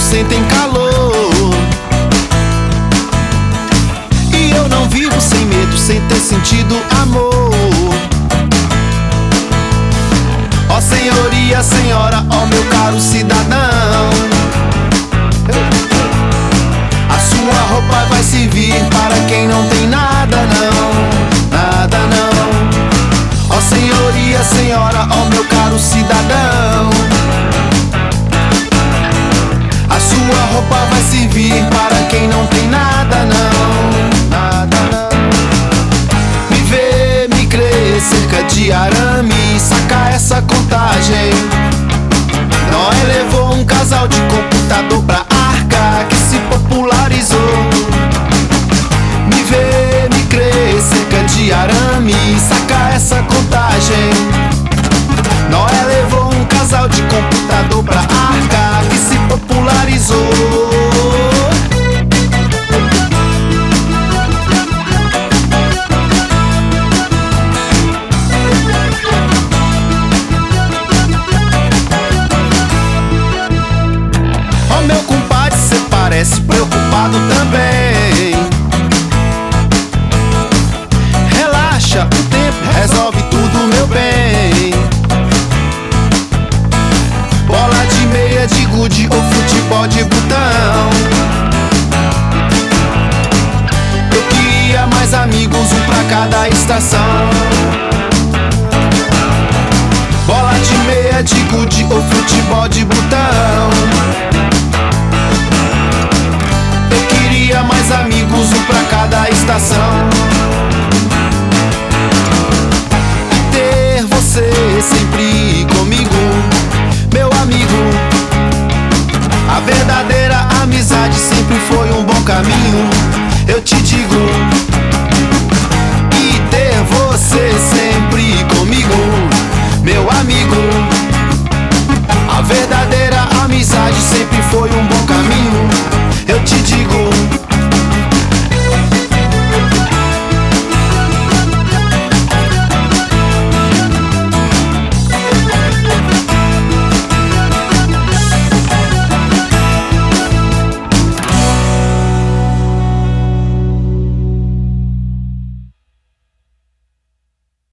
sentem calor. E eu não vivo sem medo, sem ter sentido amor. Ó senhoria, senhora, ó meu caro cidadão, a sua roupa vai servir para quem não tem nada não, nada não. Ó senhoria, senhora, ó meu caro cidadão, a sua roupa vai servir para quem não tem nada não, nada não. Me vê, me crê, cerca de arame, saca essa contagem. Noé levou um casal de computador pra arca que se popularizou. Me vê, me crê, cerca de arame, saca essa contagem. Noé levou um casal de computador pra arca que se popularizou. Ó meu compadre, cê parece preocupado também. Relaxa, o tempo resolve tudo, meu bem. Bola de meia, de gude ou futebol de botão. Eu queria mais amigos, um pra cada estação. Bola de meia, de gude ou futebol de botão. Eu queria mais amigos, um pra cada estação. E ter você sempre comigo, meu amigo. A verdadeira amizade sempre foi um bom caminho, eu te digo. E ter você sempre comigo, meu amigo. A verdadeira amizade sempre foi um bom caminho, eu te digo.